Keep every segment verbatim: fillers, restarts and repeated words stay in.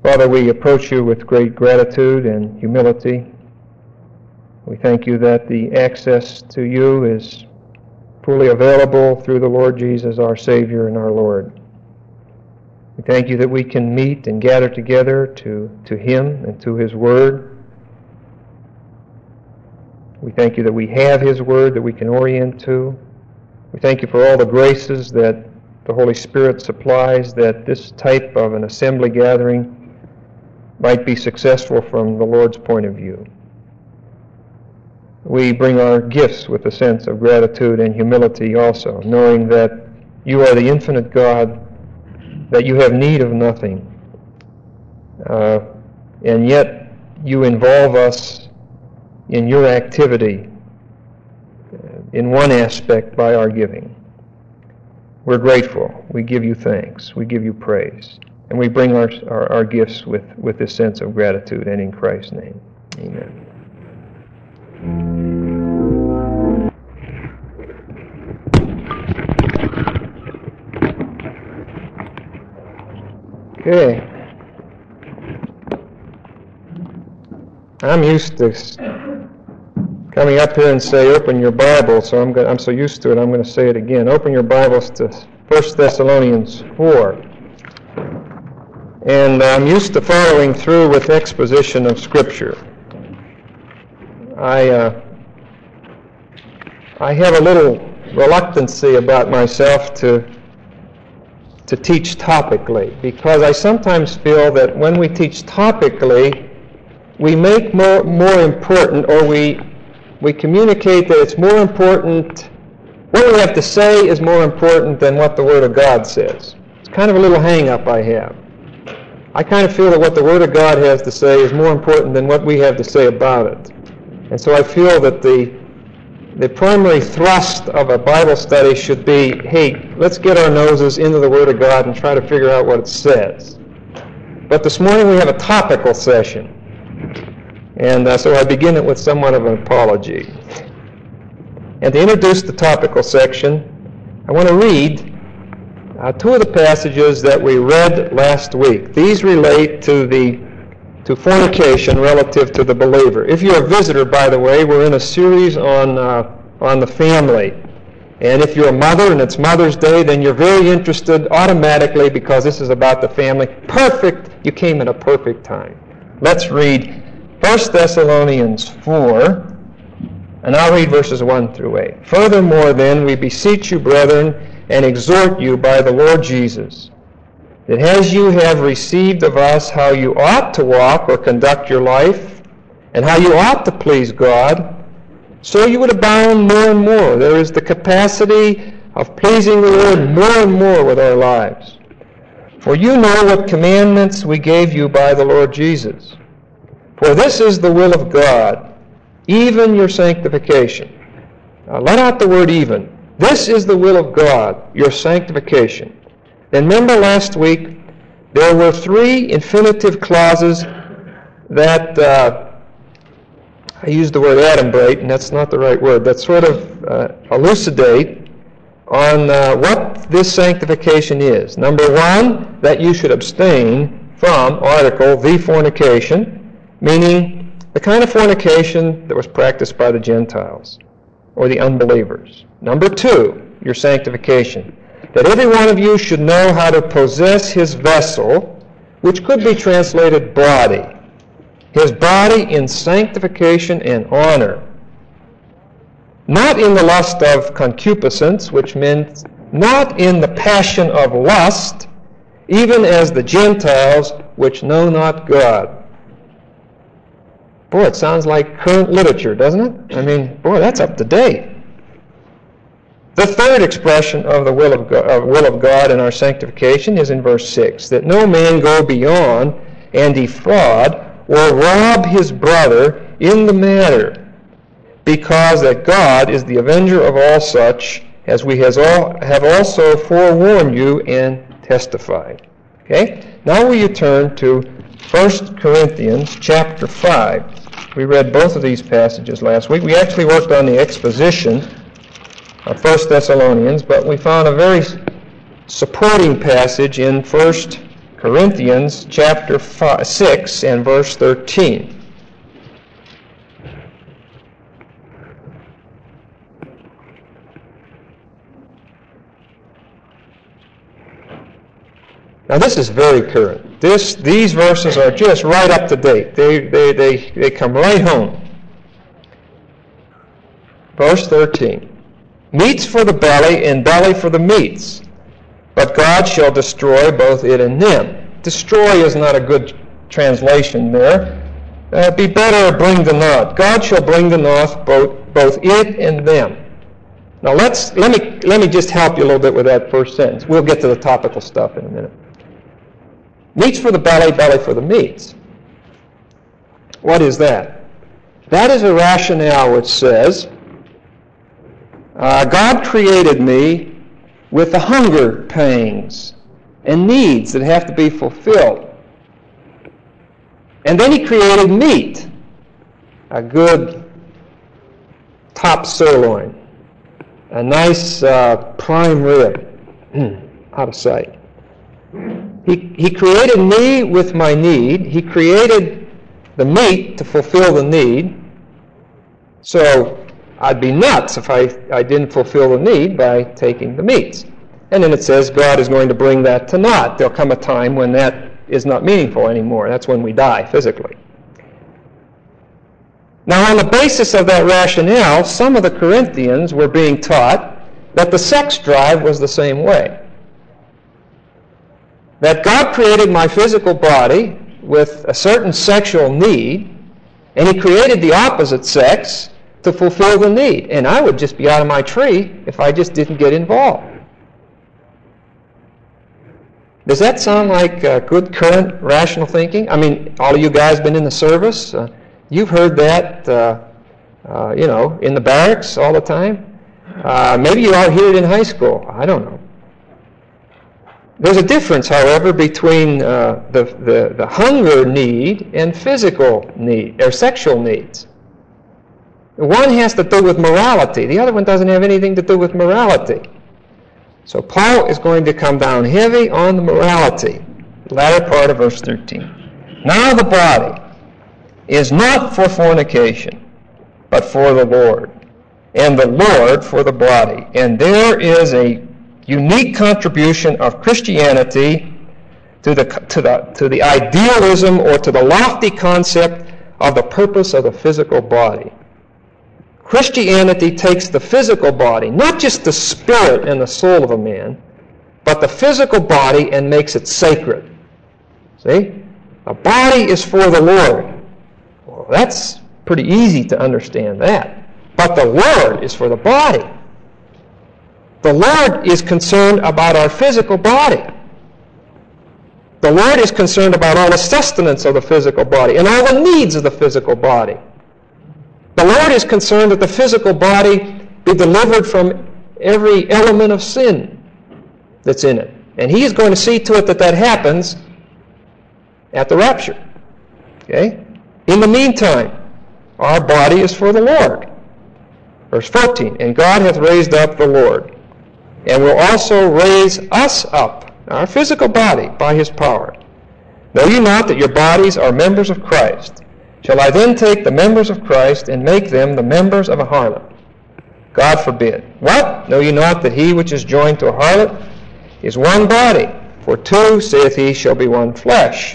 Father, we approach you with great gratitude and humility. We thank you that the access to you is fully available through the Lord Jesus, our Savior and our Lord. We thank you that we can meet and gather together to, to Him and to His Word. We thank you that we have His Word that we can orient to. We thank you for all the graces that the Holy Spirit supplies, that this type of an assembly gathering might be successful from the Lord's point of view. We bring our gifts with a sense of gratitude and humility also, knowing that you are the infinite God, that you have need of nothing, uh, and yet you involve us in your activity in one aspect by our giving. We're grateful. We give you thanks. We give you praise. And we bring our, our, our gifts with, with this sense of gratitude, and in Christ's name. Amen. Okay. I'm used to coming up here and say, open your Bible, so I'm, go- I'm so used to it, I'm going to say it again. Open your Bibles to First Thessalonians four. And I'm used to following through with exposition of Scripture. I, uh, I have a little reluctancy about myself to to teach topically, because I sometimes feel that when we teach topically, we make more more important, or we we communicate that it's more important, what we have to say is more important than what the Word of God says. It's kind of a little hang-up I have. I kind of feel that what the Word of God has to say is more important than what we have to say about it. And so I feel that the the primary thrust of a Bible study should be, hey, let's get our noses into the Word of God and try to figure out what it says. But this morning we have a topical session. And uh, so I begin it with somewhat of an apology. And to introduce the topical section, I want to read uh, two of the passages that we read last week. These relate to the to fornication relative to the believer. If you're a visitor, by the way, we're in a series on uh, on the family. And if you're a mother and it's Mother's Day, then you're very interested automatically because this is about the family. Perfect. You came at a perfect time. Let's read First Thessalonians four, and I'll read verses one through eight. Furthermore, then, we beseech you, brethren, and exhort you by the Lord Jesus, that as you have received of us how you ought to walk or conduct your life, and how you ought to please God, so you would abound more and more. There is the capacity of pleasing the Lord more and more with our lives. For you know what commandments we gave you by the Lord Jesus. For this is the will of God, even your sanctification. Now, let out the word even. This is the will of God, your sanctification. And remember last week, there were three infinitive clauses that, uh, I used the word adumbrate, and that's not the right word, that sort of uh, elucidate on uh, what this sanctification is. Number one, that you should abstain from, article, the fornication, meaning the kind of fornication that was practiced by the Gentiles or the unbelievers. Number two, your sanctification, that every one of you should know how to possess his vessel, which could be translated body, his body in sanctification and honor, not in the lust of concupiscence, which meant not in the passion of lust, even as the Gentiles which know not God. Boy, it sounds like current literature, doesn't it? I mean, boy, that's up to date. The third expression of the will of God, uh, will of God in our sanctification is in verse six, that no man go beyond and defraud or rob his brother in the matter, because that God is the avenger of all such, as we has all, have also forewarned you and testified. Okay? Now will you turn to First Corinthians chapter five. We read both of these passages last week. We actually worked on the exposition of First Thessalonians, but we found a very supporting passage in First Corinthians chapter five, six and verse thirteen. Now this is very current. This, these verses are just right up to date. They, they, they, they come right home. Verse thirteen. Meats for the belly and belly for the meats, but God shall destroy both it and them. Destroy is not a good translation there. Uh, be better bring the north. God shall bring the north both, both it and them. Now let's let me let me just help you a little bit with that first sentence. We'll get to the topical stuff in a minute. Meats for the belly, belly for the meats. What is that? That is a rationale which says, uh, God created me with the hunger pangs and needs that have to be fulfilled. And then He created meat, a good top sirloin, a nice uh, prime rib, out of sight. He, he created me with my need. He created the meat to fulfill the need. So I'd be nuts if I, I didn't fulfill the need by taking the meats. And then it says God is going to bring that to naught. There'll come a time when that is not meaningful anymore. That's when we die physically. Now, on the basis of that rationale, some of the Corinthians were being taught that the sex drive was the same way. That God created my physical body with a certain sexual need, and He created the opposite sex to fulfill the need. And I would just be out of my tree if I just didn't get involved. Does that sound like uh, good, current, rational thinking? I mean, all of you guys been in the service. Uh, you've heard that, uh, uh, you know, in the barracks all the time. Uh, maybe you all hear it in high school. I don't know. There's a difference, however, between uh, the, the, the hunger need and physical need, or sexual needs. One has to do with morality. The other one doesn't have anything to do with morality. So Paul is going to come down heavy on the morality, the latter part of verse thirteen. Now the body is not for fornication, but for the Lord, and the Lord for the body. And there is a unique contribution of Christianity to the, to the, to the idealism or to the lofty concept of the purpose of the physical body. Christianity takes the physical body, not just the spirit and the soul of a man, but the physical body and makes it sacred. See? A body is for the Lord. Well, that's pretty easy to understand that. But the Lord is for the body. The Lord is concerned about our physical body. The Lord is concerned about all the sustenance of the physical body and all the needs of the physical body. The Lord is concerned that the physical body be delivered from every element of sin that's in it. And He is going to see to it that that happens at the rapture. Okay? In the meantime, our body is for the Lord. Verse fourteen, and God hath raised up the Lord, and will also raise us up, our physical body, by His power. Know ye not that your bodies are members of Christ? Shall I then take the members of Christ and make them the members of a harlot? God forbid. What? Know ye not that he which is joined to a harlot is one body? For two, saith he, shall be one flesh.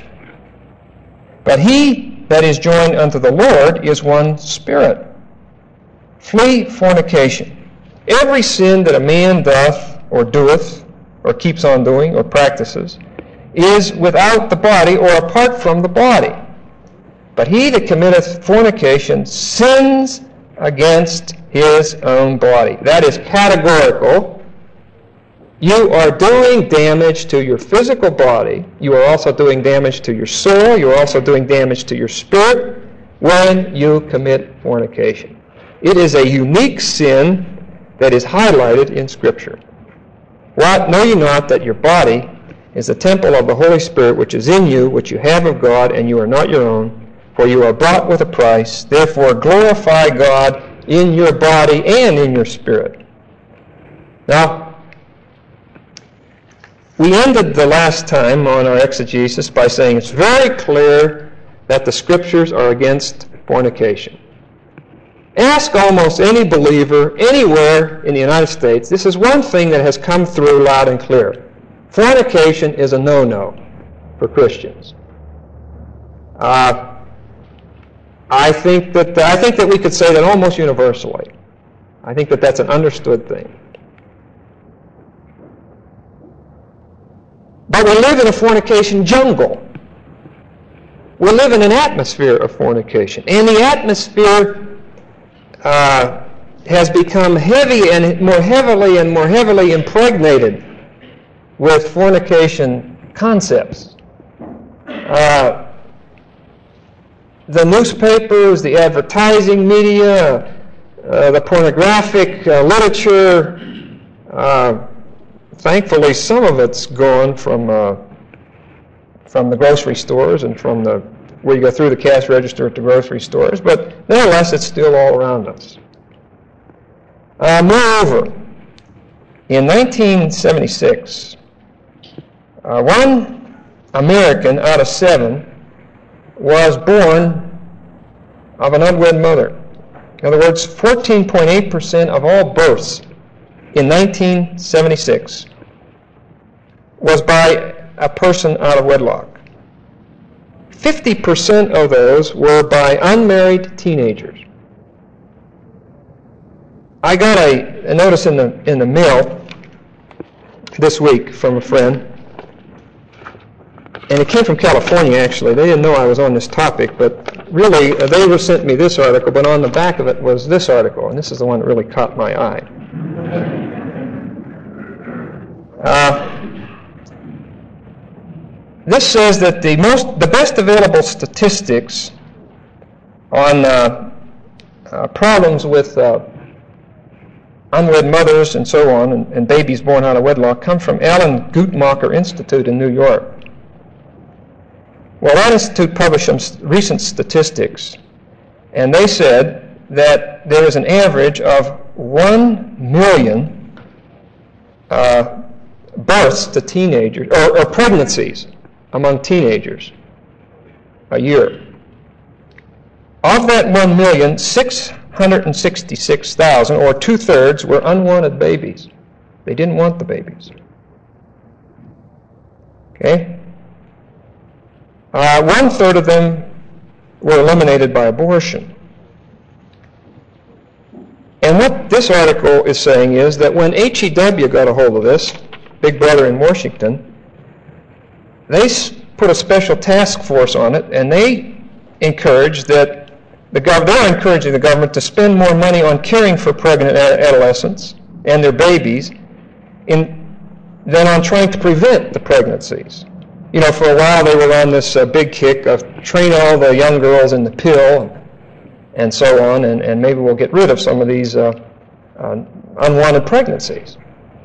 But he that is joined unto the Lord is one spirit. Flee fornication. Every sin that a man doth, or doeth, or keeps on doing, or practices, is without the body, or apart from the body. But he that committeth fornication sins against his own body. That is categorical. You are doing damage to your physical body. You are also doing damage to your soul. You are also doing damage to your spirit when you commit fornication. It is a unique sin that is highlighted in Scripture. What? Know ye not that your body is the temple of the Holy Spirit which is in you, which you have of God, and you are not your own? For you are bought with a price. Therefore glorify God in your body and in your spirit. Now, We ended the last time on our exegesis by saying it's very clear that the Scriptures are against fornication. Ask almost any believer anywhere in the United States. This is one thing that has come through loud and clear. Fornication is a no-no for Christians. Uh, I think that I think that we could say that almost universally. I think that that's an understood thing. But we live in a fornication jungle. We live in an atmosphere of fornication. And the atmosphere uh, has become heavy and more heavily and more heavily impregnated with fornication concepts. Uh, the newspapers, the advertising media, uh, the pornographic uh, literature, uh, thankfully, some of it's gone from uh, from the grocery stores and from the where you go through the cash register at the grocery stores, but nevertheless, it's still all around us. Uh, moreover, in nineteen seventy-six, uh, one American out of seven was born of an unwed mother. In other words, fourteen point eight percent of all births in nineteen seventy-six was by a person out of wedlock. fifty percent of those were by unmarried teenagers. I got a, a notice in the in the mail this week from a friend, and it came from California, actually. They didn't know I was on this topic, but really, uh, they were sent me this article, but on the back of it was this article, and this is the one that really caught my eye. Uh, this says that the most, the best available statistics on uh, uh, problems with uh, unwed mothers and so on, and, and babies born out of wedlock, come from Alan Guttmacher Institute in New York. Well, that institute published some recent statistics, and they said that there is an average of one million uh, births to teenagers, or, or pregnancies among teenagers a year. Of that one million, six hundred sixty-six thousand, or two-thirds, were unwanted babies. They didn't want the babies. Okay? Uh, one-third of them were eliminated by abortion. And what this article is saying is that when H E W got a hold of this, Big Brother in Washington, they put a special task force on it, and they encouraged that the gov- they're encouraging the government to spend more money on caring for pregnant adolescents and their babies in, than on trying to prevent the pregnancies. You know, for a while they were on this uh, big kick of train all the young girls in the pill and, and so on, and, and maybe we'll get rid of some of these uh, uh, unwanted pregnancies.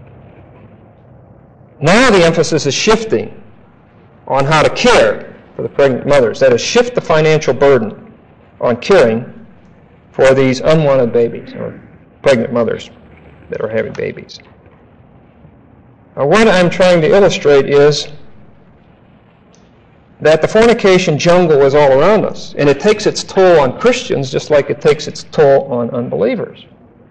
Now the emphasis is shifting on how to care for the pregnant mothers. That is, shift the financial burden on caring for these unwanted babies or pregnant mothers that are having babies. Now, what I'm trying to illustrate is that the fornication jungle is all around us, and it takes its toll on Christians just like it takes its toll on unbelievers.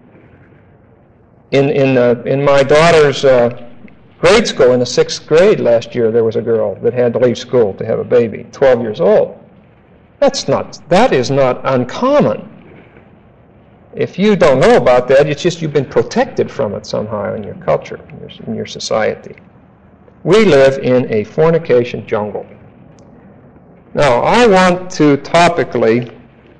In in uh, in my daughter's uh, grade school, in the sixth grade last year, there was a girl that had to leave school to have a baby, twelve years old. That's not that is not uncommon. If you don't know about that, it's just you've been protected from it somehow in your culture, in your, in your society. We live in a fornication jungle. Now, I want to topically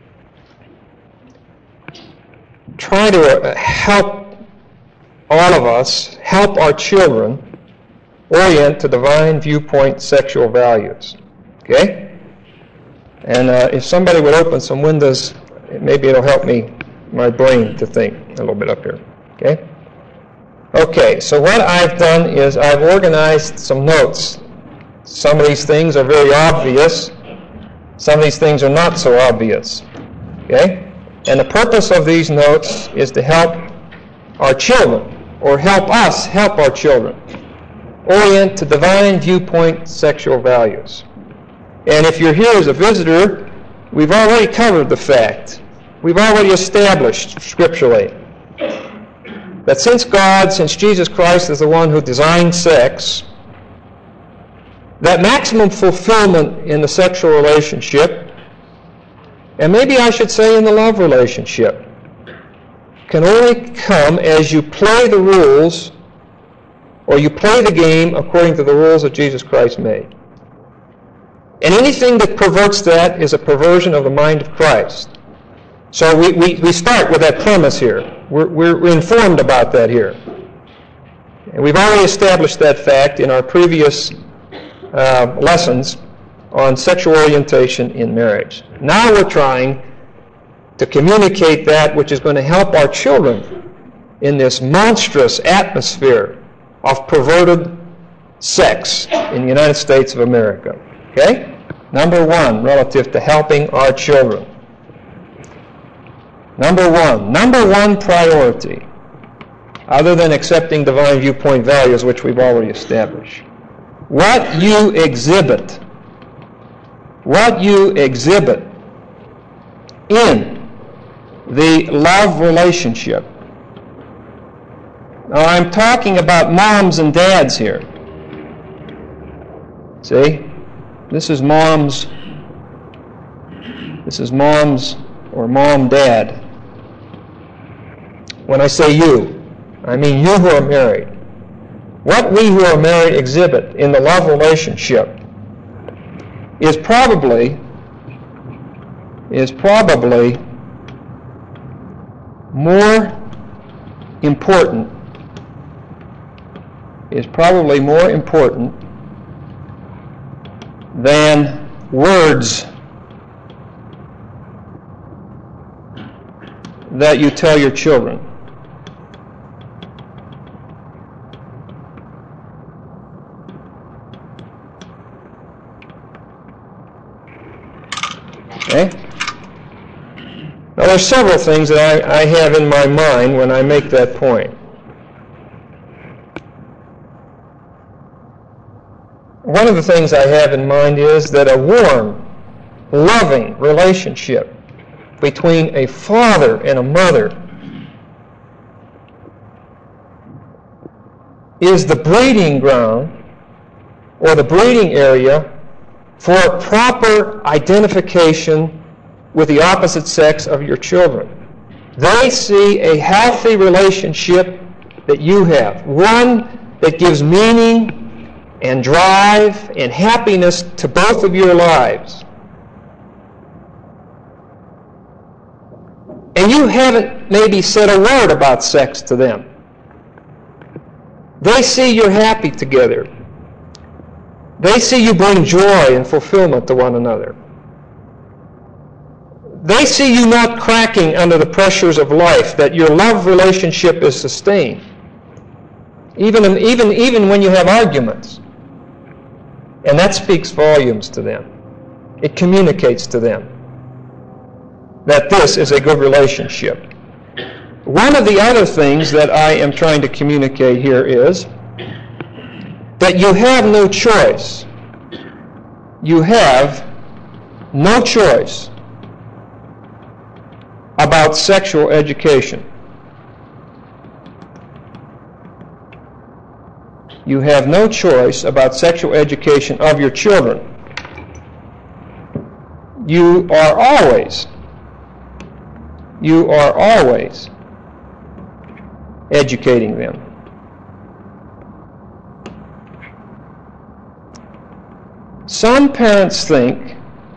try to help all of us, help our children orient to divine viewpoint sexual values. Okay? And uh, if somebody would open some windows, maybe it'll help me, my brain, to think a little bit up here. Okay? Okay, so what I've done is I've organized some notes. Some of these things are very obvious. Some of these things are not so obvious. Okay? And the purpose of these notes is to help our children, or help us help our children, orient to divine viewpoint sexual values. And if you're here as a visitor, we've already covered the fact, we've already established scripturally that since God, since Jesus Christ is the one who designed sex, that maximum fulfillment in the sexual relationship, and maybe I should say in the love relationship, can only come as you play the rules, or you play the game according to the rules that Jesus Christ made. And anything that perverts that is a perversion of the mind of Christ. So we, we, we start with that premise here. We're, we're informed about that here. And we've already established that fact in our previous uh, lessons on sexual orientation in marriage. Now we're trying to communicate that which is going to help our children in this monstrous atmosphere of perverted sex in the United States of America. Okay? Number one, relative to helping our children. Number one, number one priority, other than accepting divine viewpoint values, which we've already established. What you exhibit, what you exhibit in the love relationship. Now I'm talking about moms and dads here. See? This is mom's, this is mom's or mom-dad. When I say you, I mean you who are married. What we who are married exhibit in the love relationship is probably, is probably more important, is probably more important than words that you tell your children. Okay? Now there's several things that I, I have in my mind when I make that point. One of the things I have in mind is that a warm, loving relationship between a father and a mother is the breeding ground or the breeding area for a proper identification with the opposite sex of your children. They see a healthy relationship that you have, one that gives meaning and drive and happiness to both of your lives. And you haven't maybe said a word about sex to them. They see you're happy together. They see you bring joy and fulfillment to one another. They see you not cracking under the pressures of life, that your love relationship is sustained. Even, in, even, even when you have arguments. And that speaks volumes to them. It communicates to them that this is a good relationship. One of the other things that I am trying to communicate here is that you have no choice. You have no choice about sexual education. You have no choice about sexual education of your children. You are always, you are always educating them. Some parents think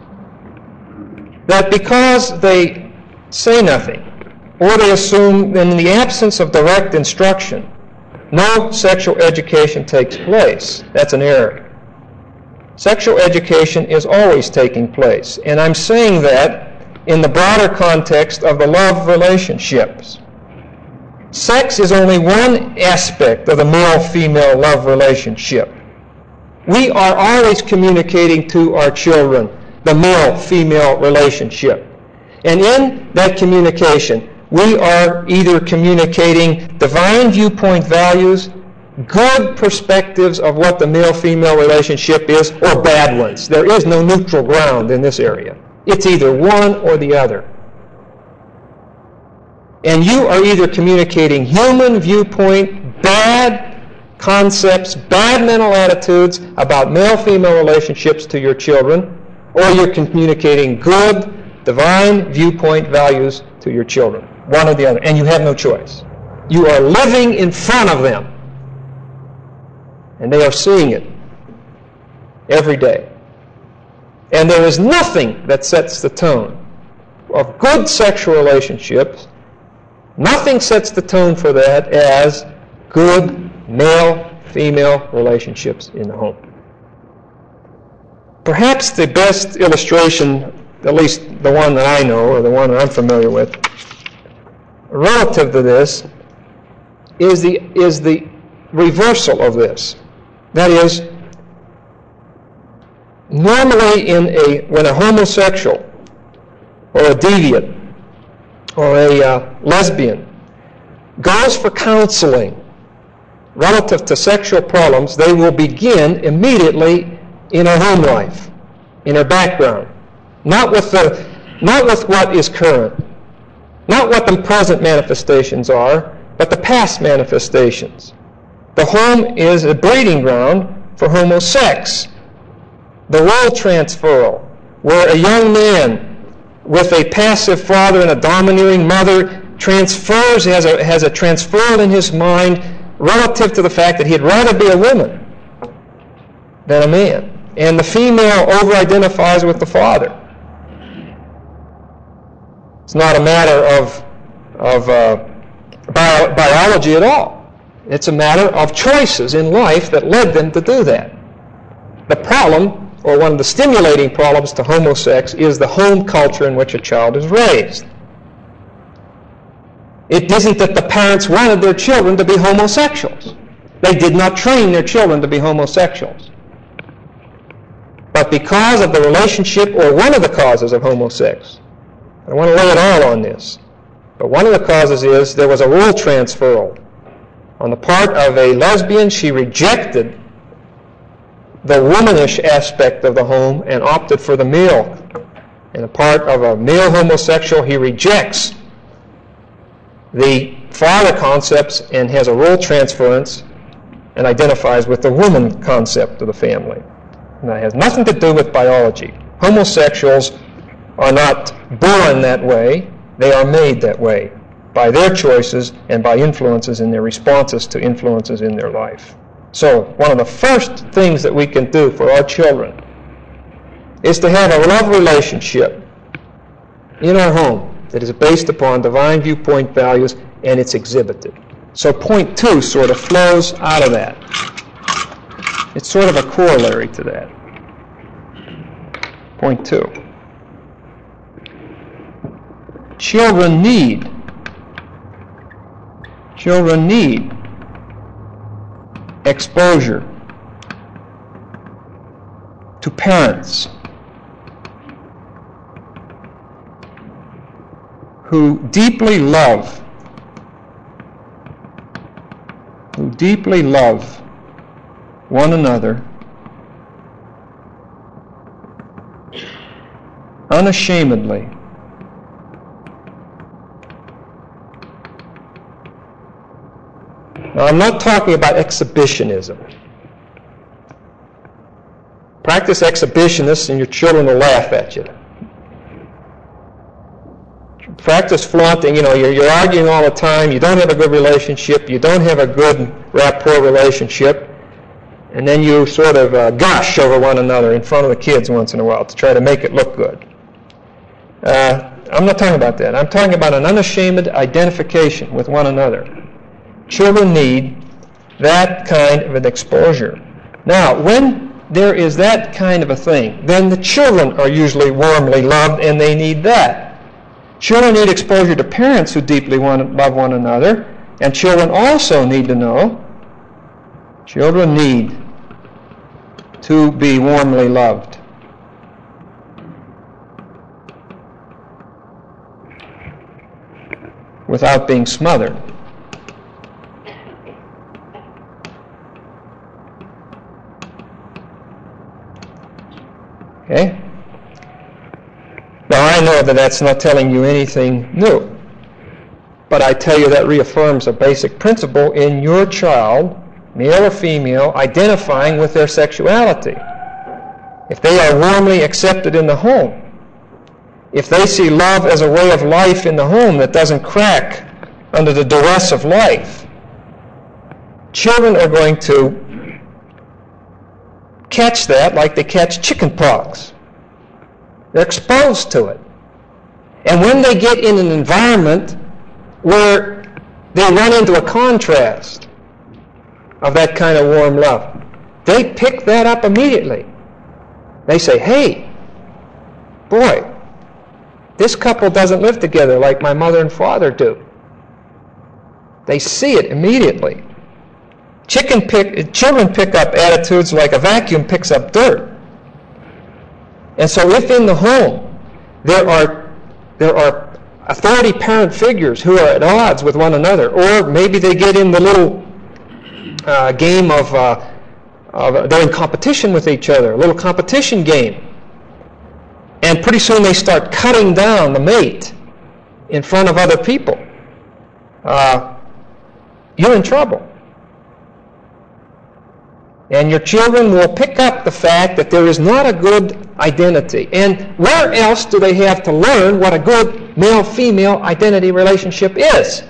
that because they say nothing, or they assume that in the absence of direct instruction, no sexual education takes place. That's an error. Sexual education is always taking place. And I'm saying that in the broader context of the love relationships. Sex is only one aspect of the male-female love relationship. We are always communicating to our children the male-female relationship. And in that communication, we are either communicating divine viewpoint values good perspectives of what the male-female relationship is or bad ones. There is no neutral ground in this area. It's either one or the other. And you are either communicating human viewpoint, bad concepts, bad mental attitudes about male-female relationships to your children, or you're communicating good, divine viewpoint values to your children. One or the other. And you have no choice. You are living in front of them. And they are seeing it every day. And there is nothing that sets the tone of good sexual relationships. Nothing sets the tone for that as good male-female relationships in the home. Perhaps the best illustration, at least the one that I know or the one that I'm familiar with, relative to this is the, is the reversal of this. That is, normally in a, when a homosexual or a deviant or a uh, lesbian goes for counseling relative to sexual problems, they will begin immediately in her home life, in her background. Not with, the, not with what is current, not what the present manifestations are, but the past manifestations. The home is a breeding ground for homosex. The role transferal, where a young man with a passive father and a domineering mother transfers, has a, has a transferal in his mind relative to the fact that he'd rather be a woman than a man. And the female over-identifies with the father. It's not a matter of, of uh, bio- biology at all. It's a matter of choices in life that led them to do that. The problem, or one of the stimulating problems to homosex, is the home culture in which a child is raised. It isn't that the parents wanted their children to be homosexuals. They did not train their children to be homosexuals. But because of the relationship, or one of the causes of homosex, I don't want to lay it all on this, but one of the causes is there was a role transferal. On the part of a lesbian, she rejected the womanish aspect of the home and opted for the male. And the part of a male homosexual, he rejects the father concepts and has a role transference and identifies with the woman concept of the family. And that has nothing to do with biology. Homosexuals are not born that way. They are made that way by their choices and by influences in their responses to influences in their life. So one of the first things that we can do for our children is to have a love relationship in our home that is based upon divine viewpoint values, and it's exhibited. So point two sort of flows out of that. It's sort of a corollary to that. Point two. Children need Children need exposure to parents who deeply love, who deeply love one another unashamedly. Now, I'm not talking about exhibitionism. Practice exhibitionists and your children will laugh at you. Practice flaunting, you know, you're, you're arguing all the time, you don't have a good relationship, you don't have a good rapport relationship, and then you sort of uh, gush over one another in front of the kids once in a while to try to make it look good. Uh, I'm not talking about that. I'm talking about an unashamed identification with one another. Children need that kind of an exposure. Now, when there is that kind of a thing, then the children are usually warmly loved, and they need that. Children need exposure to parents who deeply want, love one another, and children also need to know, children need to be warmly loved. Without being smothered. know that that's not telling you anything new. But I tell you that reaffirms a basic principle in your child, male or female, identifying with their sexuality. If they are warmly accepted in the home, if they see love as a way of life in the home that doesn't crack under the duress of life, children are going to catch that like they catch chicken pox. They're exposed to it. And when they get in an environment where they run into a contrast of that kind of warm love, they pick that up immediately. They say, hey, boy, this couple doesn't live together like my mother and father do. They see it immediately. Chicken pick, children pick up attitudes like a vacuum picks up dirt. And so if in the home there are, there are authority parent figures who are at odds with one another, or maybe they get in the little uh, game of, uh, of, they're in competition with each other, a little competition game. And pretty soon they start cutting down the mate in front of other people. Uh, you're in trouble. And your children will pick up the fact that there is not a good identity. And where else do they have to learn what a good male-female identity relationship is?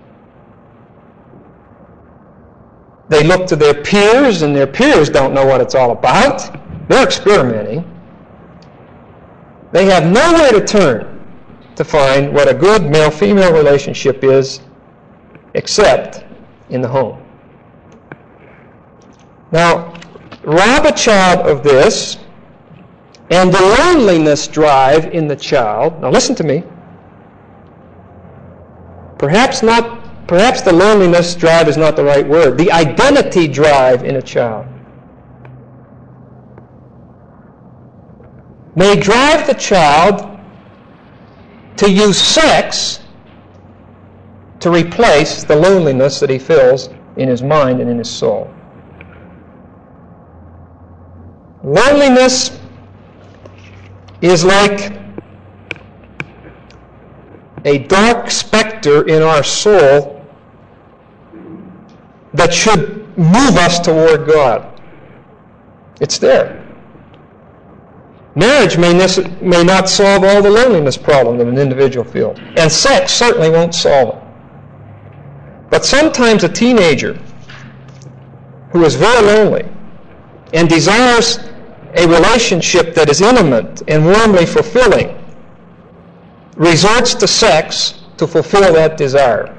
They look to their peers, and their peers don't know what it's all about. They're experimenting. They have nowhere to turn to find what a good male-female relationship is except in the home. Now, rob a child of this, and the loneliness drive in the child. Now, listen to me. Perhaps not. Perhaps the loneliness drive is not the right word. The identity drive in a child may drive the child to use sex to replace the loneliness that he feels in his mind and in his soul. Loneliness is like a dark specter in our soul that should move us toward God. It's there. Marriage may, nece- may not solve all the loneliness problem that an individual feels, and sex certainly won't solve it. But sometimes a teenager who is very lonely and desires a relationship that is intimate and warmly fulfilling resorts to sex to fulfill that desire.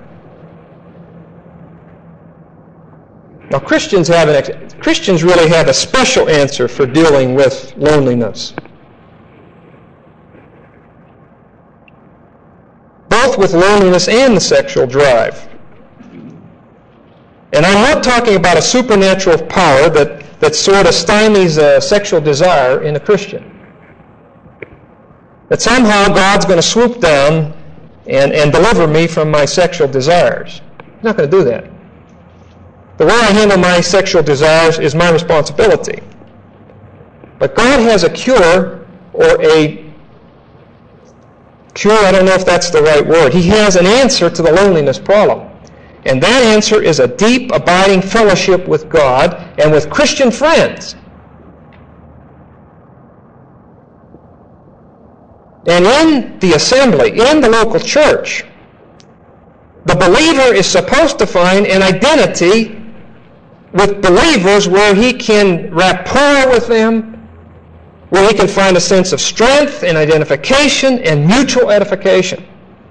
Now, Christians have an ex- Christians really have a special answer for dealing with loneliness, both with loneliness and the sexual drive. And I'm not talking about a supernatural power that, that sort of stymies uh, sexual desire in a Christian. That somehow God's going to swoop down and, and deliver me from my sexual desires. He's not going to do that. The way I handle my sexual desires is my responsibility. But God has a cure, or a cure, I don't know if that's the right word. He has an answer to the loneliness problem. And that answer is a deep, abiding fellowship with God and with Christian friends. And in the assembly, in the local church, the believer is supposed to find an identity with believers where he can rapport with them, where he can find a sense of strength and identification and mutual edification.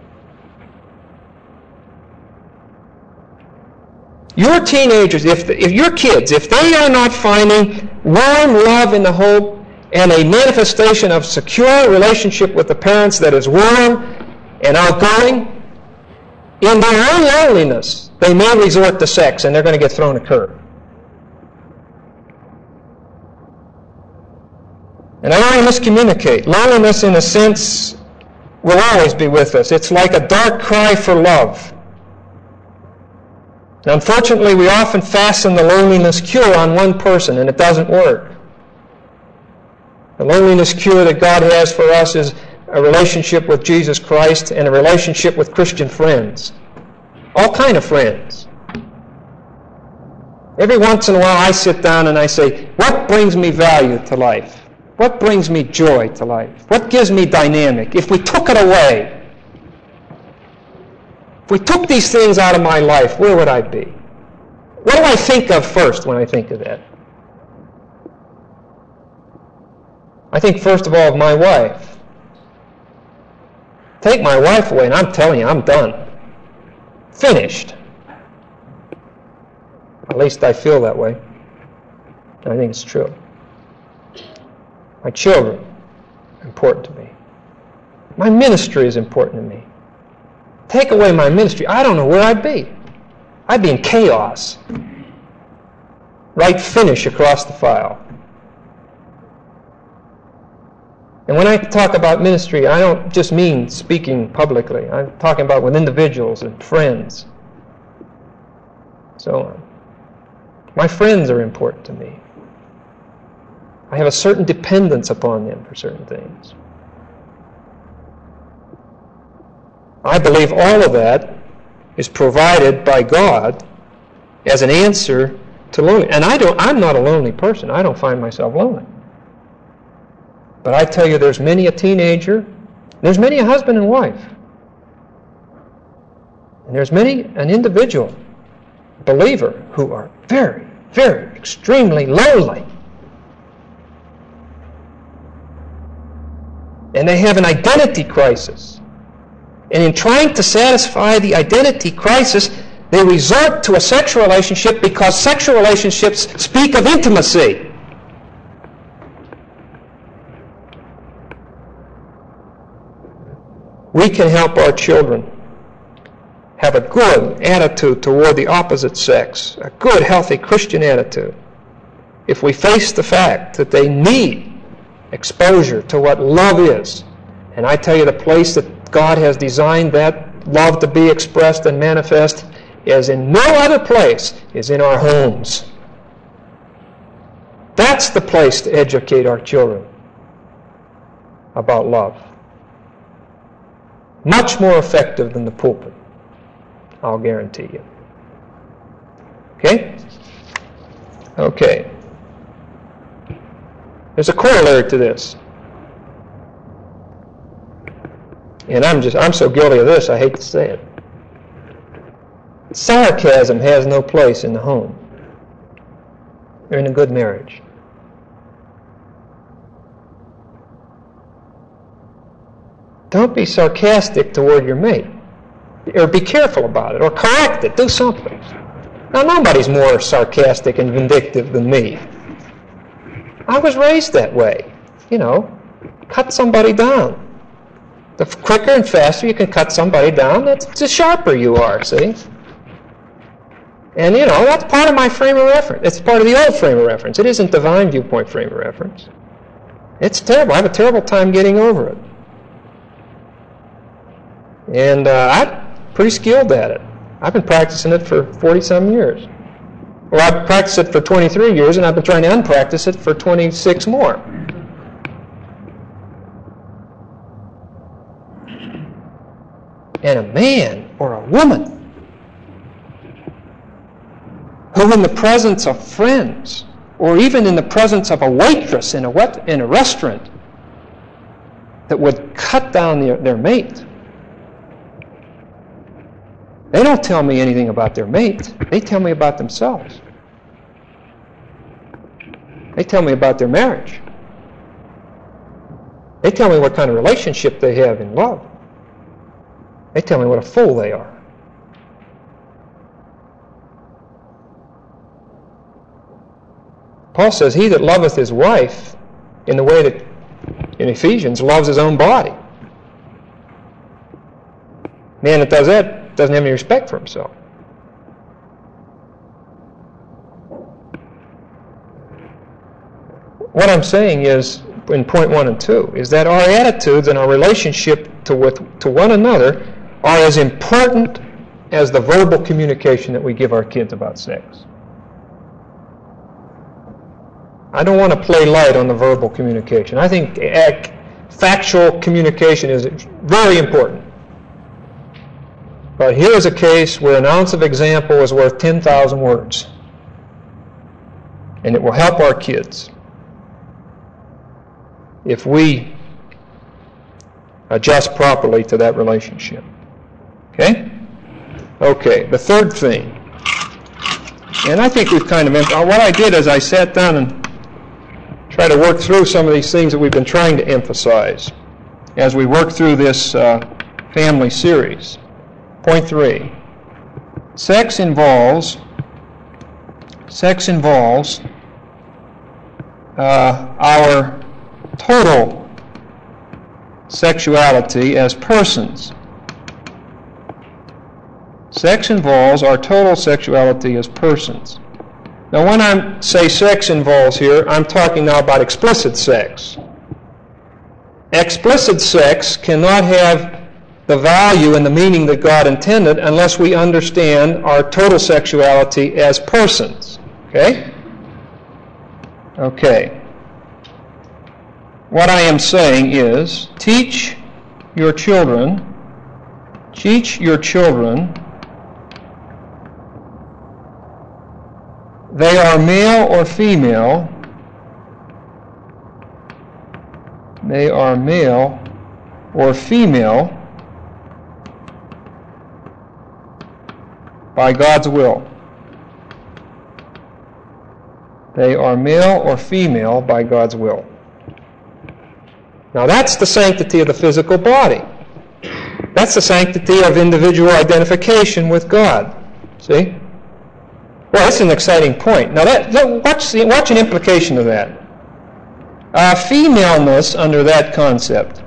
Your teenagers, if, the, if your kids, if they are not finding warm love in the home and a manifestation of secure relationship with the parents that is warm and outgoing, in their own loneliness, they may resort to sex and they're going to get thrown a curve. And I don't want to miscommunicate. Loneliness, in a sense, will always be with us. It's like a dark cry for love. Now, unfortunately, we often fasten the loneliness cure on one person, and it doesn't work. The loneliness cure that God has for us is a relationship with Jesus Christ, and a relationship with Christian friends. All kind of friends. Every once in a while I sit down and I say, what brings me value to life? What brings me joy to life? What gives me dynamic? If we took it away, if we took these things out of my life, where would I be? What do I think of first when I think of that? I think first of all of my wife. Take my wife away and I'm telling you, I'm done. Finished. At least I feel that way. I think it's true. My children are important to me. My ministry is important to me. Take away my ministry, I don't know where I'd be. I'd be in chaos. Write finish across the file. And when I talk about ministry, I don't just mean speaking publicly. I'm talking about with individuals and friends. So on. My friends are important to me. I have a certain dependence upon them for certain things. I believe all of that is provided by God as an answer to loneliness. And I don't, I'm not a lonely person. I don't find myself lonely. But I tell you, there's many a teenager, there's many a husband and wife, and there's many an individual believer who are very, very, extremely lonely. And they have an identity crisis. And in trying to satisfy the identity crisis, they resort to a sexual relationship because sexual relationships speak of intimacy. We can help our children have a good attitude toward the opposite sex, a good, healthy Christian attitude, if we face the fact that they need exposure to what love is. And I tell you, the place that God has designed that love to be expressed and manifest as in no other place is in our homes. That's the place to educate our children about love. Much more effective than the pulpit, I'll guarantee you. Okay? Okay. There's a corollary to this. And I'm just, I'm so guilty of this, I hate to say it. Sarcasm has no place in the home or in a good marriage. Don't be sarcastic toward your mate. Or be careful about it, or correct it, do something. Now, nobody's more sarcastic and vindictive than me. I was raised that way. You know, cut somebody down. The quicker and faster you can cut somebody down, that's the sharper you are, see? And, you know, that's part of my frame of reference. It's part of the old frame of reference. It isn't divine viewpoint frame of reference. It's terrible. I have a terrible time getting over it. And uh, I'm pretty skilled at it. I've been practicing it for forty-some years. Well, I've practiced it for twenty-three years, and I've been trying to unpractice it for twenty-six more. And a man or a woman who in the presence of friends, or even in the presence of a waitress in a, wet, in a restaurant, that would cut down their, their mate. They don't tell me anything about their mate. They tell me about themselves. They tell me about their marriage. They tell me what kind of relationship they have in love. They tell me what a fool they are. Paul says, he that loveth his wife in the way that in Ephesians loves his own body. Man that does that doesn't have any respect for himself. What I'm saying is, in point one and two, is that our attitudes and our relationship to, with, to one another are as important as the verbal communication that we give our kids about sex. I don't want to play light on the verbal communication. I think factual communication is very important. But here is a case where an ounce of example is worth ten thousand words. And it will help our kids if we adjust properly to that relationship. Okay? Okay, the third thing. And I think we've kind of, what I did is I sat down and tried to work through some of these things that we've been trying to emphasize as we work through this uh, family series. Point three. Sex involves, sex involves uh, our total sexuality as persons. Sex involves our total sexuality as persons. Now when I say sex involves here, I'm talking now about explicit sex. Explicit sex cannot have the value and the meaning that God intended unless we understand our total sexuality as persons. Okay? Okay. What I am saying is, teach your children, teach your children they are male or female, they are male or female by God's will. They are male or female by God's will. Now that's the sanctity of the physical body. That's the sanctity of individual identification with God. See? Well, that's an exciting point. Now that, that watch, the, watch an implication of that. Uh, femaleness under that concept.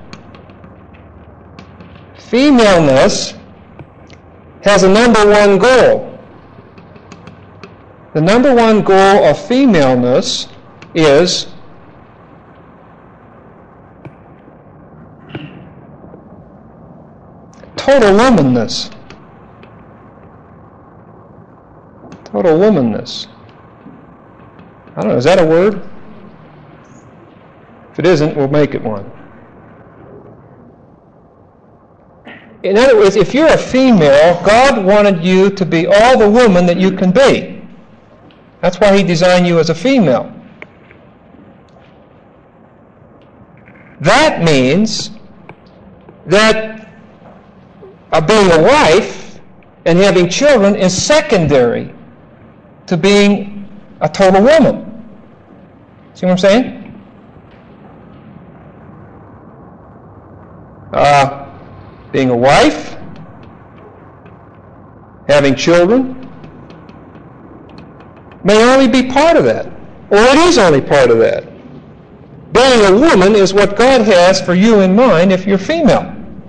Femaleness has a number one goal. The number one goal of femaleness is total womanness. Total womanness. I don't know, is that a word? If it isn't, we'll make it one. In other words, if you're a female, God wanted you to be all the woman that you can be. That's why He designed you as a female. That means that uh, being a wife and having children is secondary to being a total woman. See what I'm saying? Uh, being a wife, having children, may only be part of that, or it is only part of that. Being a woman is what God has for you in mind if you're female.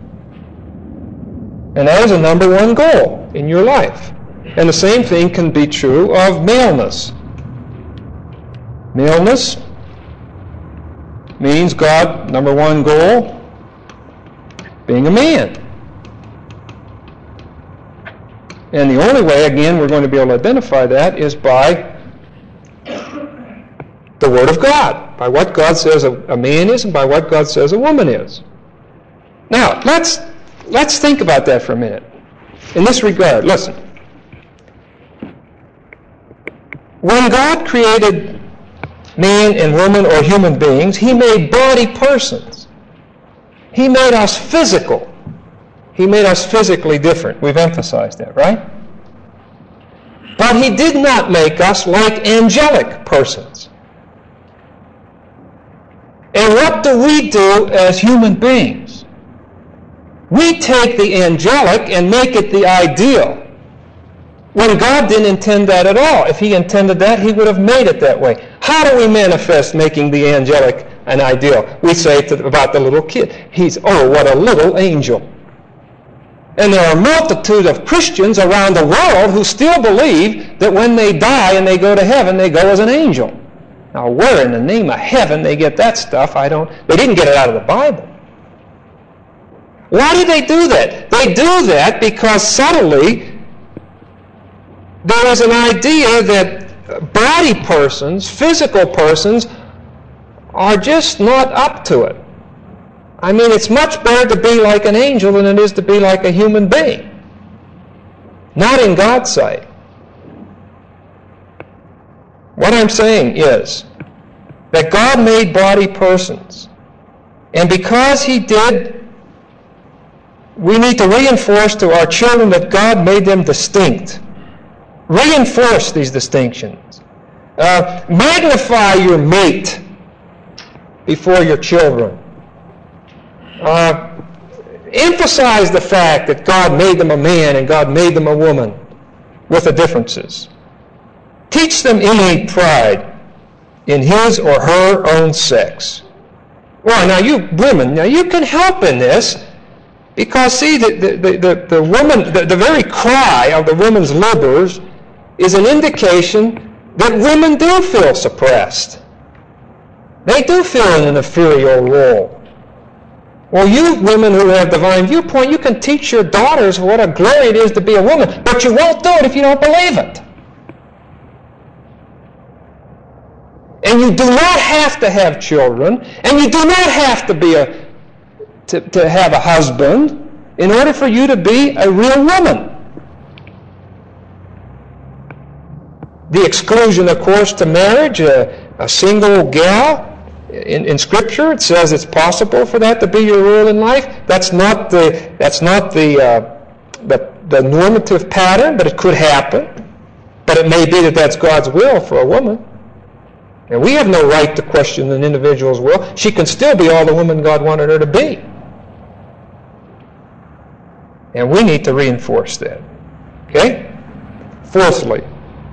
And that is a number one goal in your life. And the same thing can be true of maleness. Maleness means God, number one goal, being a man. And the only way, again, we're going to be able to identify that is by the Word of God, by what God says a, a man is and by what God says a woman is. Now, let's, let's think about that for a minute. In this regard, listen. When God created man and woman or human beings, He made body persons. He made us physical. He made us physically different. We've emphasized that, right? But He did not make us like angelic persons. And what do we do as human beings? We take the angelic and make it the ideal, when God didn't intend that at all. If He intended that, He would have made it that way. How do we manifest making the angelic an ideal? We say to, about the little kid, he's, oh, what a little angel. And there are a multitude of Christians around the world who still believe that when they die and they go to heaven, they go as an angel. Now, where in the name of heaven they get that stuff, I don't... They didn't get it out of the Bible. Why did they do that? They do that because subtly there is an idea that body persons, physical persons, are just not up to it. I mean, it's much better to be like an angel than it is to be like a human being. Not in God's sight. What I'm saying is that God made body persons. And because He did, we need to reinforce to our children that God made them distinct. Reinforce these distinctions. Uh, magnify your mate before your children. Uh, emphasize the fact that God made them a man and God made them a woman with the differences. Teach them innate pride in his or her own sex. Well, now you women, now you can help in this because, see, the, the, the, the woman, the, the very cry of the woman's livers is an indication that women do feel suppressed. They do feel in an inferior role. Well, you women who have divine viewpoint, you can teach your daughters what a glory it is to be a woman, but you won't do it if you don't believe it. And you do not have to have children, and you do not have to be a to, to have a husband in order for you to be a real woman. The exclusion, of course, to marriage, a, a single gal. In, in Scripture, it says it's possible for that to be your rule in life. That's not the that's not the uh, the, the normative pattern, but it could happen. But it may be that that's God's will for a woman. And we have no right to question an individual's will. She can still be all the woman God wanted her to be. And we need to reinforce that. Okay? Fourthly,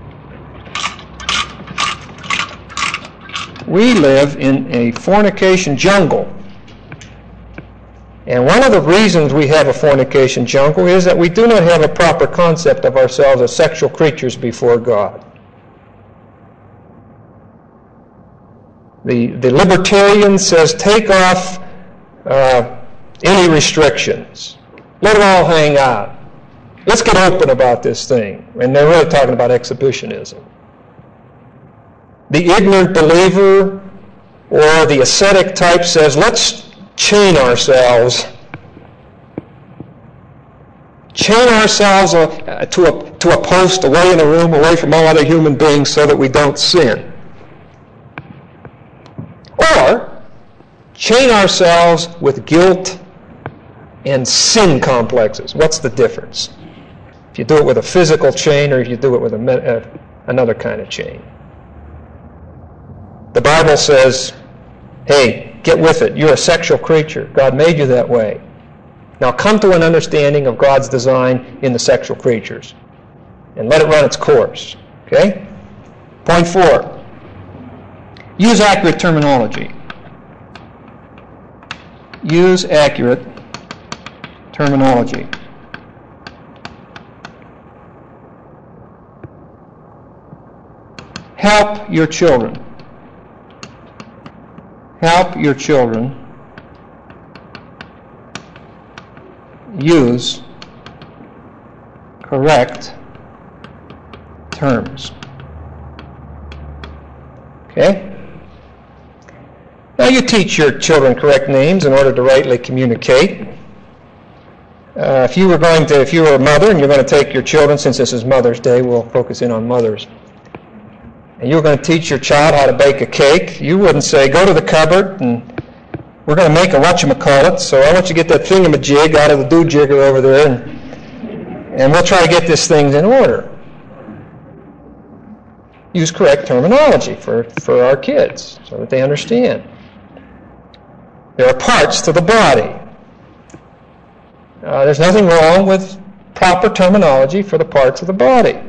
we live in a fornication jungle. And one of the reasons we have a fornication jungle is that we do not have a proper concept of ourselves as sexual creatures before God. The, the libertarian says, take off uh, any restrictions. Let it all hang out. Let's get open about this thing. And they're really talking about exhibitionism. The ignorant believer or the ascetic type says, let's chain ourselves. Chain ourselves uh, to, a, to a post away in a room, away from all other human beings so that we don't sin. Or chain ourselves with guilt and sin complexes. What's the difference? If you do it with a physical chain or if you do it with a, uh, another kind of chain. The Bible says, hey, get with it. You're a sexual creature. God made you that way. Now come to an understanding of God's design in the sexual creatures and let it run its course. Okay? Point four. Use accurate terminology. Use accurate terminology. Help your children. Help your children use correct terms. Okay? Now you teach your children correct names in order to rightly communicate. Uh, if you were going to, if you were a mother and you're going to take your children, since this is Mother's Day, we'll focus in on mothers. And you were going to teach your child how to bake a cake, you wouldn't say, go to the cupboard and we're going to make a whatchamacallit, so I want you to get that thingamajig out of the doojigger over there and, and we'll try to get this thing in order. Use correct terminology for, for our kids so that they understand. There are parts to the body. Uh, there's nothing wrong with proper terminology for the parts of the body.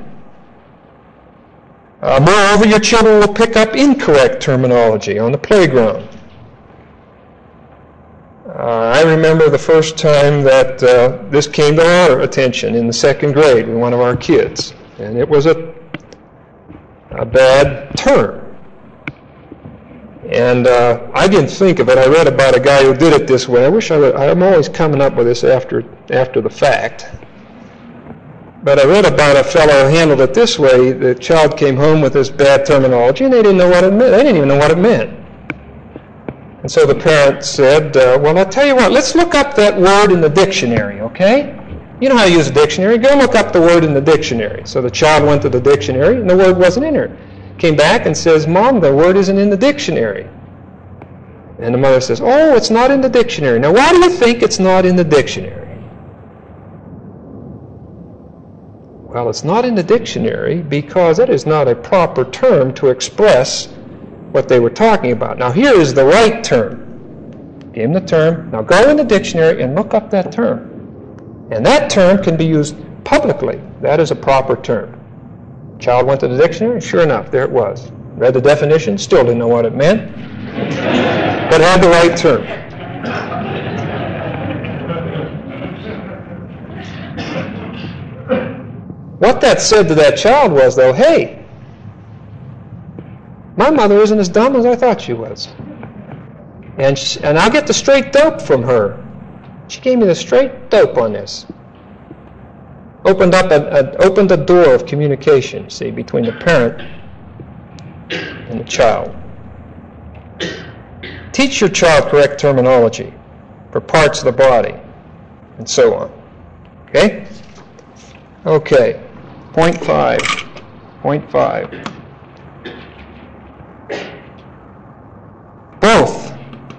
Uh, moreover, your children will pick up incorrect terminology on the playground. Uh, I remember the first time that uh, this came to our attention in the second grade with one of our kids, and it was a, a bad term. And uh, I didn't think of it. I read about a guy who did it this way. I wish I would, I'm always coming up with this after after the fact. But I read about a fellow who handled it this way. The child came home with this bad terminology, and they didn't know what it meant. They didn't even know what it meant. And so the parent said, uh, well, I'll tell you what, let's look up that word in the dictionary, okay? You know how to use a dictionary. Go look up the word in the dictionary. So the child went to the dictionary, and the word wasn't in there. Came back and says, Mom, the word isn't in the dictionary. And the mother says, oh, it's not in the dictionary. Now, why do you think it's not in the dictionary? Well, it's not in the dictionary because that is not a proper term to express what they were talking about. Now, here is the right term. Give him the term. Now, go in the dictionary and look up that term. And that term can be used publicly. That is a proper term. Child went to the dictionary. Sure enough, there it was. Read the definition. Still didn't know what it meant. But had the right term. What that said to that child was, though, hey, my mother isn't as dumb as I thought she was. And, she, and I'll get the straight dope from her. She gave me the straight dope on this. Opened up a, a, opened a door of communication, see, between the parent and the child. Teach your child correct terminology for parts of the body, and so on. Okay? Okay. Point five. Point five. Both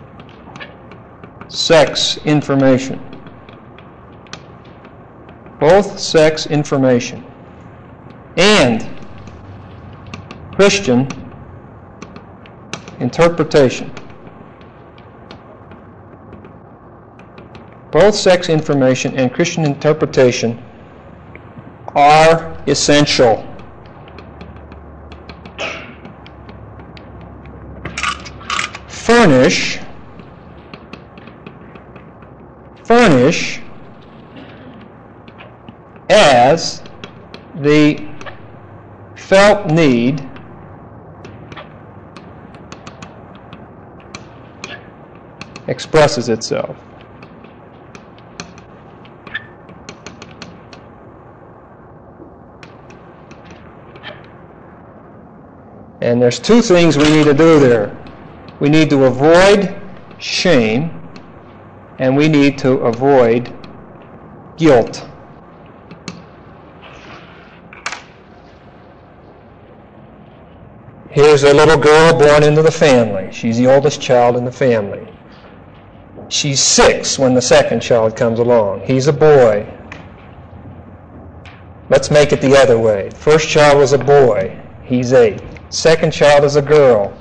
sex information. Both sex information and Christian interpretation. Both sex information and Christian interpretation are essential. Furnish, furnish as the felt need expresses itself. And there's two things we need to do there. We need to avoid shame, and we need to avoid guilt. Here's a little girl born into the family. She's the oldest child in the family. She's six when the second child comes along. He's a boy. Let's make it the other way. First child was a boy. He's eight. Second child is a girl.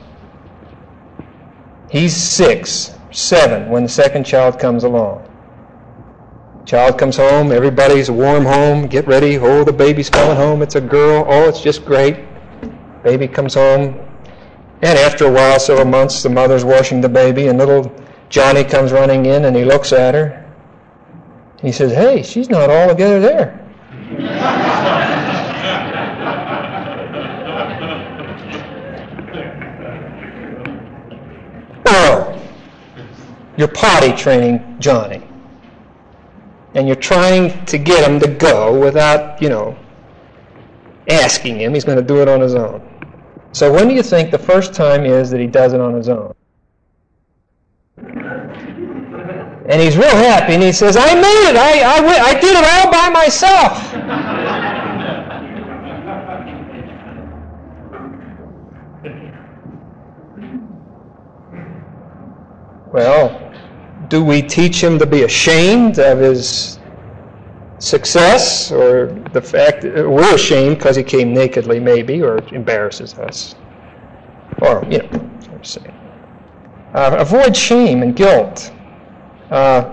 He's six, seven when the second child comes along. Child comes home, everybody's a warm home, get ready, oh, the baby's coming home, it's a girl, oh, it's just great. Baby comes home, and after a while, several months, the mother's washing the baby, and little Johnny comes running in, and he looks at her. He says, hey, she's not all together there. Or you're potty training Johnny, and you're trying to get him to go without, you know, asking him. He's going to do it on his own. So when do you think the first time is that he does it on his own? And he's real happy, and he says, I made it! I, I, I did it all by myself! Well, do we teach him to be ashamed of his success, or the fact that we're ashamed because he came nakedly, maybe, or embarrasses us? Or, you know, what I'm saying. Uh, avoid shame and guilt. Uh,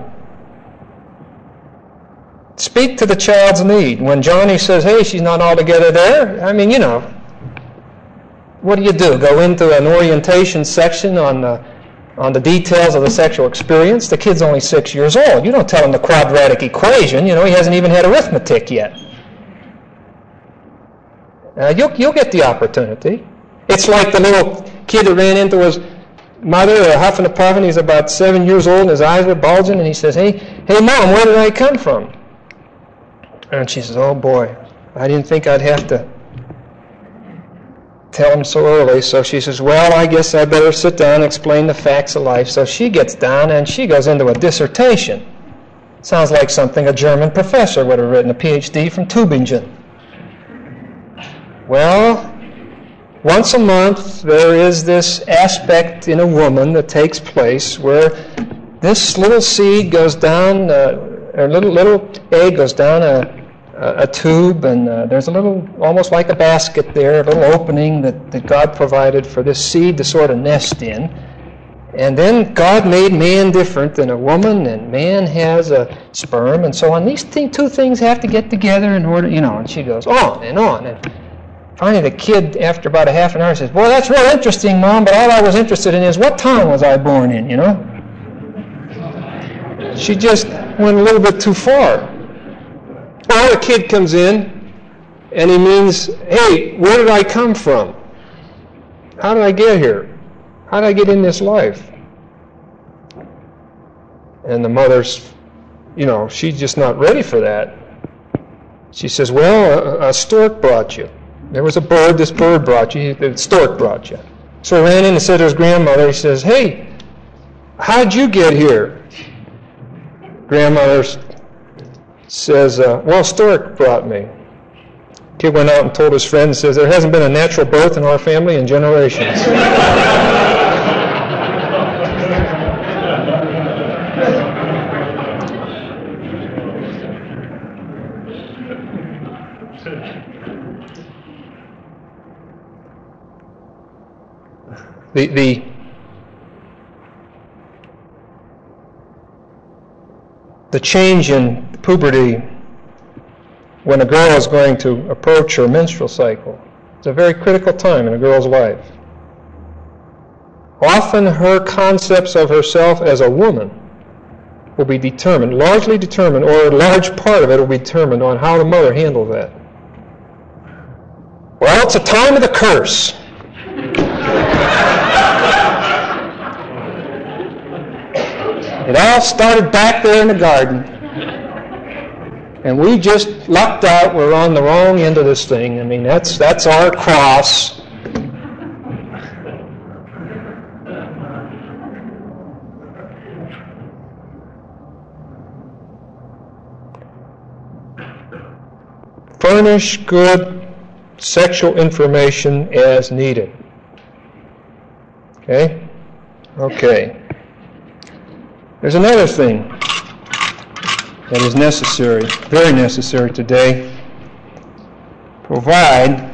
speak to the child's need. When Johnny says, hey, she's not altogether there, I mean, you know, what do you do? Go into an orientation section on uh, on the details of the sexual experience? The kid's only six years old. You don't tell him the quadratic equation. You know, he hasn't even had arithmetic yet. Uh, you'll, you'll get the opportunity. It's like the little kid that ran into his mother, uh, huffing and puffing. He's about seven years old, and his eyes were bulging, and he says, hey, hey, Mom, where did I come from? And she says, oh, boy, I didn't think I'd have to tell them so early. So she says, well, I guess I better sit down and explain the facts of life. So she gets down and she goes into a dissertation. Sounds like something a German professor would have written, a P H D from Tübingen. Well, once a month there is this aspect in a woman that takes place where this little seed goes down, uh, a little little egg goes down a, a, a tube, and uh, there's a little, almost like a basket there, a little opening that, that God provided for this seed to sort of nest in. And then God made man different than a woman, and man has a sperm, and so on. These th- two things have to get together in order, you know, and she goes on and on. And finally the kid, after about a half an hour, says, boy, that's real interesting, Mom, but all I was interested in is what town was I born in, you know? She just went a little bit too far. Well, the kid comes in, and he means, hey, where did I come from? How did I get here? How did I get in this life? And the mother's, you know, she's just not ready for that. She says, well, a, a stork brought you. There was a bird, this bird brought you, the stork brought you. So he ran in and said to his grandmother, he says, hey, how'd you get here? Grandmother says, uh, well, stork brought me. Kid went out and told his friend, says, there hasn't been a natural birth in our family in generations. The, the the change in puberty when a girl is going to approach her menstrual cycle is a very critical time in a girl's life. Often her concepts of herself as a woman will be determined, largely determined, or a large part of it will be determined on how the mother handles that. Well, it's a time of the curse. It all started back there in the garden. And we just lucked out. We're on the wrong end of this thing. I mean, that's that's our cross. Furnish good sexual information as needed. Okay? Okay. There's another thing that is necessary, very necessary today. Provide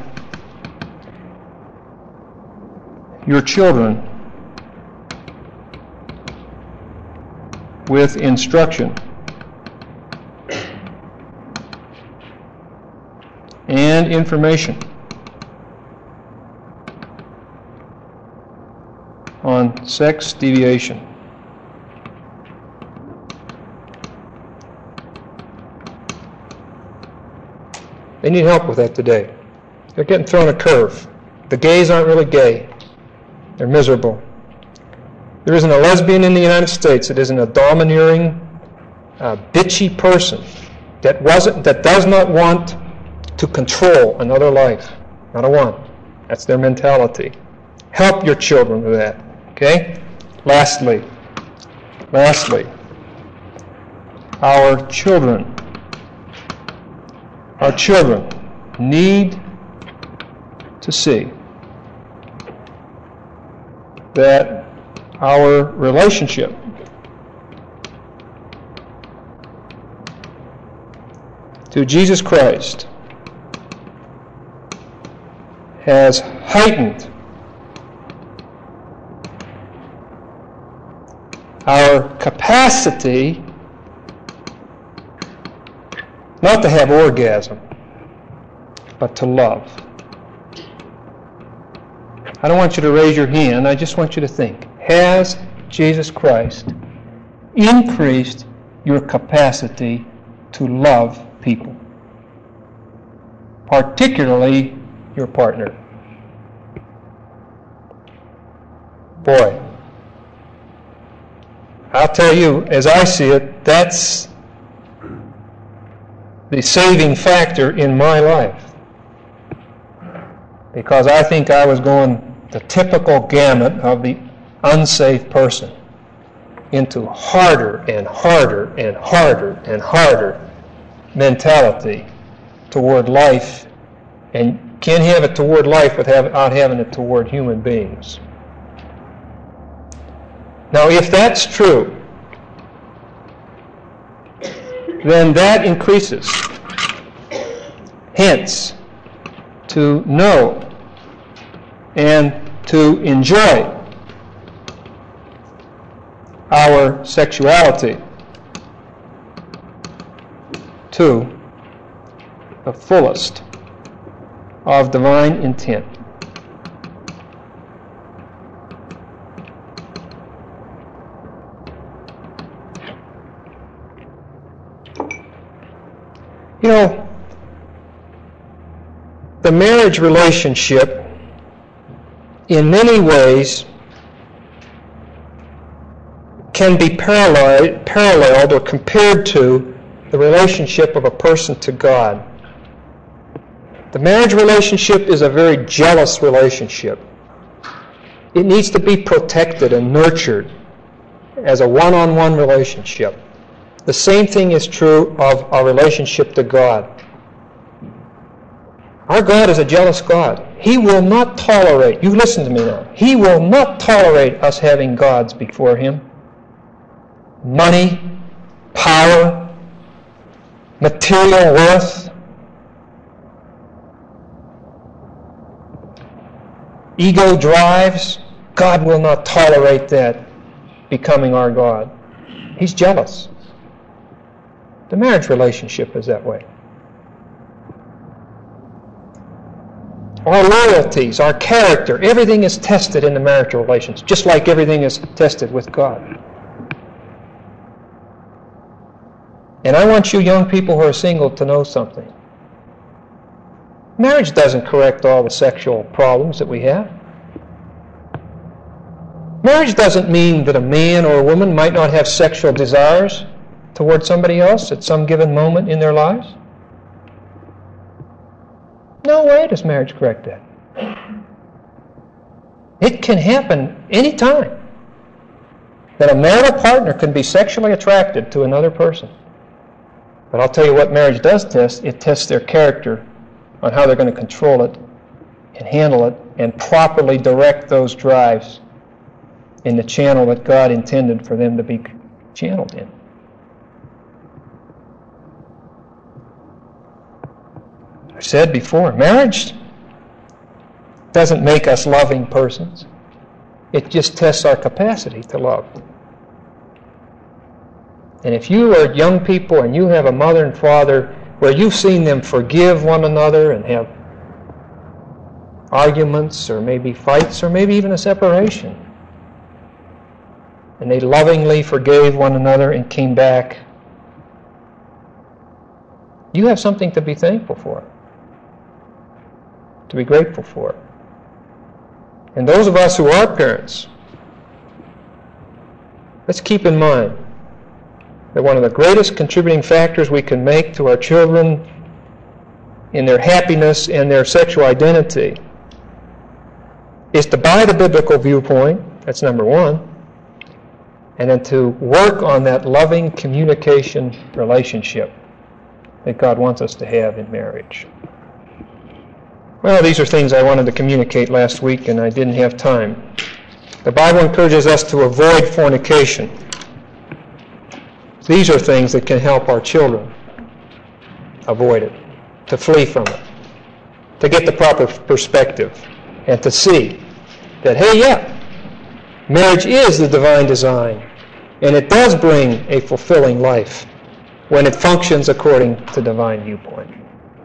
your children with instruction and information on sex deviation. They need help with that today. They're getting thrown a curve. The gays aren't really gay. They're miserable. There isn't a lesbian in the United States that isn't a domineering, uh, bitchy person that wasn't, that does not want to control another life. Not a one. That's their mentality. Help your children with that. Okay? Lastly, lastly, our children. Our children need to see that our relationship to Jesus Christ has heightened our capacity not to have orgasm, but to love. I don't want you to raise your hand. I just want you to think. Has Jesus Christ increased your capacity to love people, particularly your partner? Boy, I'll tell you, as I see it, that's the saving factor in my life. because I think I was going the typical gamut of the unsaved person into harder and harder and harder and harder mentality toward life, and can't have it toward life without having it toward human beings. Now, if that's true, then that increases. Hence, to know and to enjoy our sexuality to the fullest of divine intent. You know, the marriage relationship in many ways can be paralleled, paralleled or compared to the relationship of a person to God. The marriage relationship is a very jealous relationship. It needs to be protected and nurtured as a one-on-one relationship. The same thing is true of our relationship to God. Our God is a jealous God. He will not tolerate, you listen to me now, He will not tolerate us having gods before Him. Money, power, material worth, ego drives. God will not tolerate that becoming our God. He's jealous. The marriage relationship is that way. Our loyalties, our character, everything is tested in the marital relations, just like everything is tested with God. And I want you young people who are single to know something. Marriage doesn't correct all the sexual problems that we have. Marriage doesn't mean that a man or a woman might not have sexual desires toward somebody else at some given moment in their lives. No way does marriage correct that. It can happen any time that a marital partner can be sexually attracted to another person. But I'll tell you what marriage does test. It tests their character on how they're going to control it and handle it and properly direct those drives in the channel that God intended for them to be channeled in. I've said before, marriage doesn't make us loving persons. It just tests our capacity to love. And if you are young people and you have a mother and father where you've seen them forgive one another and have arguments or maybe fights or maybe even a separation, and they lovingly forgave one another and came back, you have something to be thankful for, to be grateful for. And those of us who are parents, let's keep in mind that one of the greatest contributing factors we can make to our children in their happiness and their sexual identity is to buy the biblical viewpoint, that's number one, and then to work on that loving communication relationship that God wants us to have in marriage. Well, these are things I wanted to communicate last week and I didn't have time. The Bible encourages us to avoid fornication. These are things that can help our children avoid it, to flee from it, to get the proper perspective, and to see that, hey, yeah, marriage is the divine design, and it does bring a fulfilling life when it functions according to divine viewpoint.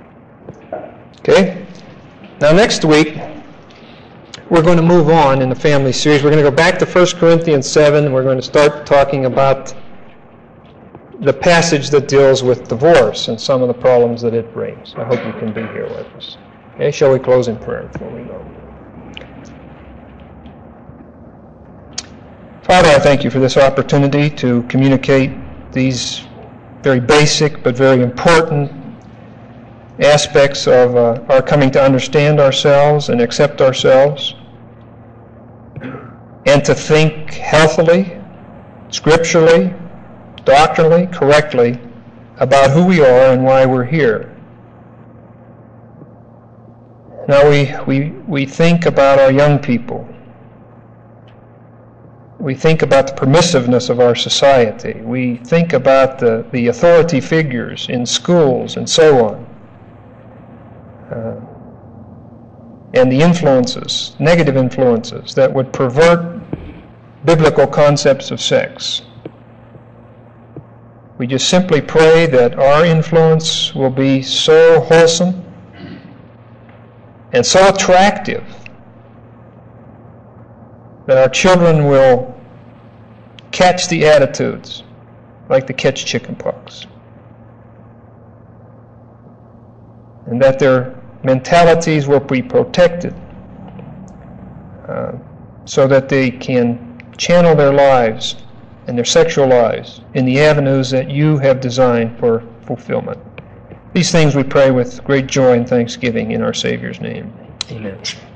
Okay? Now next week, we're going to move on in the family series. We're going to go back to First Corinthians seven, and we're going to start talking about the passage that deals with divorce and some of the problems that it brings. I hope you can be here with us. Okay, shall we close in prayer before we go? Father, I thank you for this opportunity to communicate these very basic but very important aspects of uh, our coming to understand ourselves and accept ourselves, and to think healthily, scripturally, doctrinally, correctly about who we are and why we're here. Now we, we, we think about our young people. We think about the permissiveness of our society. We think about the, the authority figures in schools and so on. Uh, and the influences, negative influences, that would pervert biblical concepts of sex. We just simply pray that our influence will be so wholesome and so attractive that our children will catch the attitudes like they catch chicken pox. And that their mentalities will be protected uh, so that they can channel their lives and their sexual lives in the avenues that you have designed for fulfillment. These things we pray with great joy and thanksgiving in our Savior's name. Amen.